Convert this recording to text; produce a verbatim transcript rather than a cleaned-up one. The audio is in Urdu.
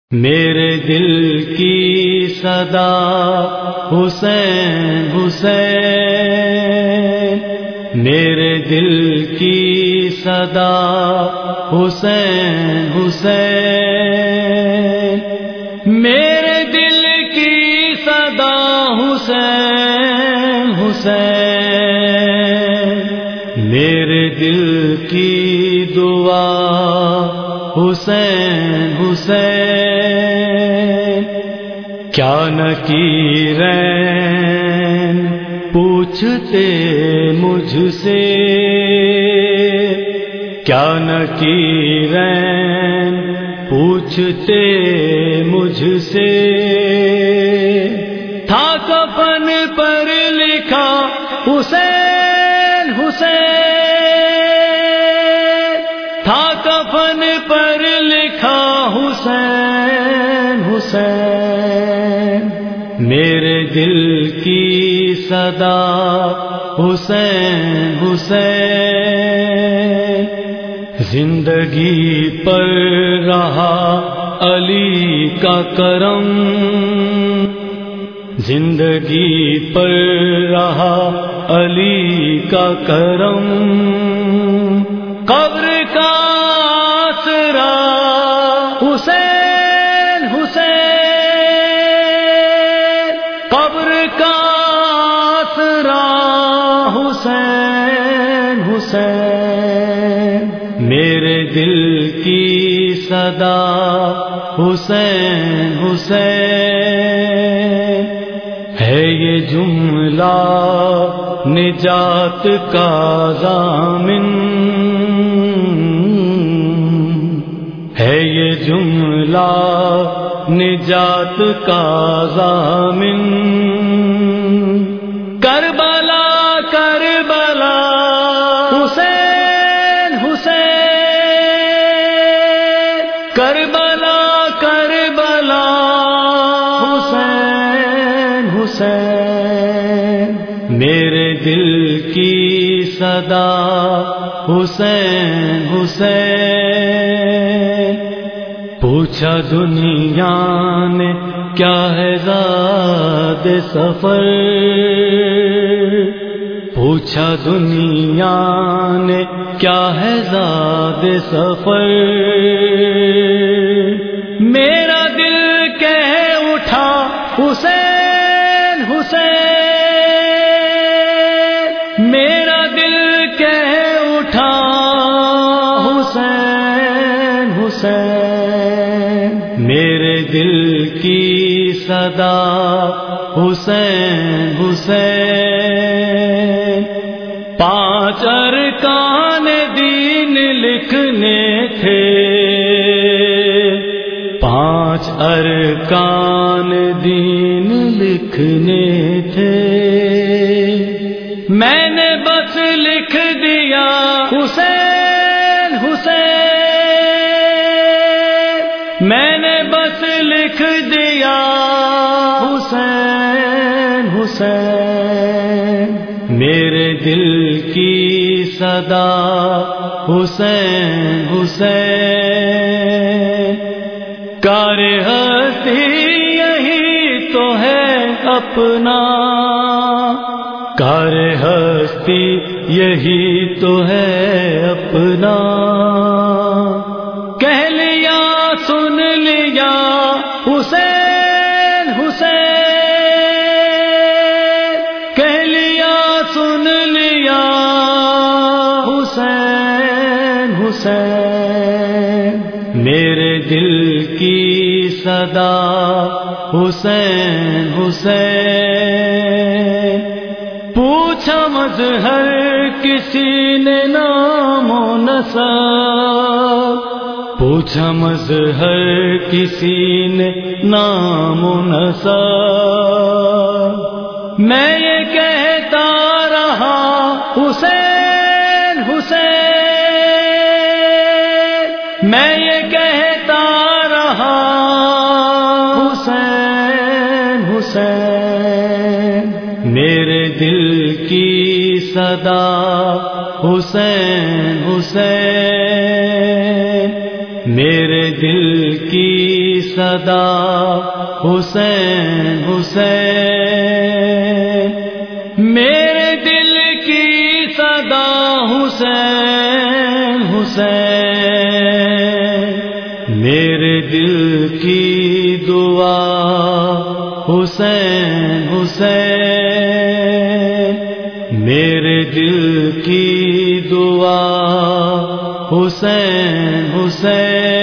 میرے دل کی صدا حسین حسین، میرے دل کی صدا حسین حسین، میرے دل کی صدا حسین حسین، میرے دل کی دعا حسین حسین، کیا نکیرین پوچھتے مجھ سے، کیا نکیرین پوچھتے مجھ سے، تھا کفن پر لکھا حسین حسین، تھا کفن پر لکھا حسین حسین، میرے دل کی صدا حسین حسین، زندگی پر رہا علی کا کرم، زندگی پر رہا علی کا کرم، قبر کا آسرا حسین حسین، قبر کا آسرا حسین حسین، میرے دل کی صدا حسین حسین، ہے یہ جملہ نجات کا ضامن، ہے یہ جملہ نجات کا ضامن، کربلا کربلا حسین حسین، کربلا کربلا حسین حسین، میرے دل کی صدا حسین حسین، پوچھا دنیا نے کیا ہے زاد سفر، پوچھا دنیا نے کیا ہے زاد سفر، میرا دل کہہ اٹھا حسین حسین، میرا دل کہہ اٹھا حسین حسین، میرے دل کی صدا حسین حسین، پانچ ارکان دین لکھنے تھے، پانچ ارکان دین لکھنے تھے، میں نے بس لکھ دیا حسین حسین، میں نے بس لکھ دیا حسین حسین، میرے دل کی صدا حسین حسین، کار ہستی یہی تو ہے اپنا، کار ہستی یہی تو ہے اپنا، کہہ لیا سن لیا حسین حسین، کہہ لیا سن لیا حسین حسین، میرے دل کی صدا حسین حسین، پوچھا مظہر کسی نے نام و نسب، پوچھا مظہر کسی نے نام و نسب، میں یہ کہتا رہا حسین حسین، میں یہ کہتا رہا حسین حسین، میرے دل کی صدا حسین حسین، میرے دل کی صدا حسین حسین، میرے دل کی صدا حسین حسین، میرے دل کی دعا حسین حسین، میرے دل کی دعا حسین حسین۔